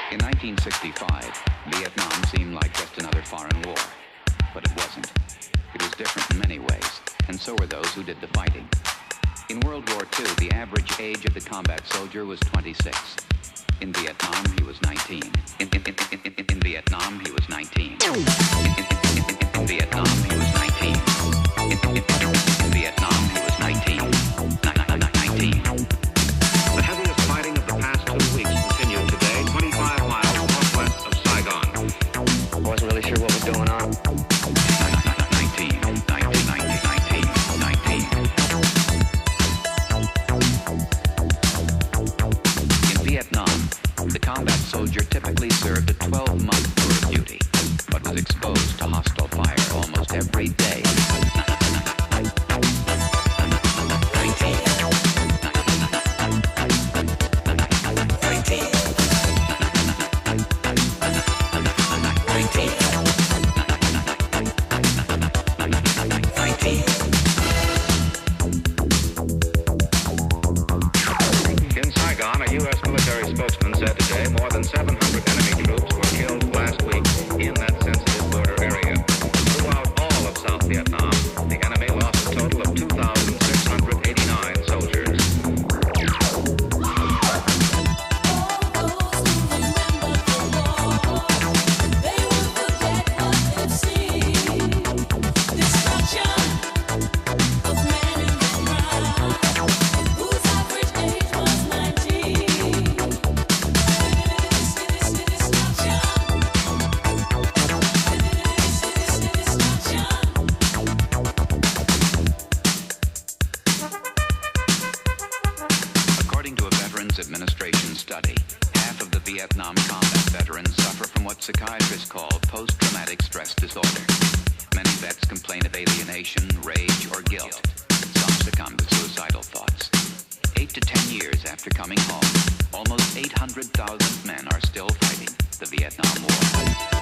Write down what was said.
In 1965, Vietnam seemed like just another foreign war. But it wasn't. It was different in many ways, and so were those who did the fighting. In World War II, the average age of the combat soldier was 26. In Vietnam, he was 19. In Vietnam, he was 19. In Vietnam, he was 19. In Vietnam, he was 19. 19. The heaviest fighting of the past 2 weeks continued today, 25 miles northwest of Saigon. I wasn't really sure what was going on. 19. In Vietnam, the combat soldier typically served a 12-month tour of duty, but was exposed to hostile fire almost every day. 19. In Saigon, a U.S. military spokesman said today more than 700 enemy troops were killed last week in that sensitive border area. Throughout all of South Vietnam, the enemy lost a total of 2,689 soldiers. According to a Veterans Administration study, half of the Vietnam combat veterans suffer from what psychiatrists call post-traumatic stress disorder. Many vets complain of alienation, rage, or guilt. Some succumb to suicidal thoughts. 8 to 10 years after coming home, almost 800,000 men are still fighting the Vietnam War.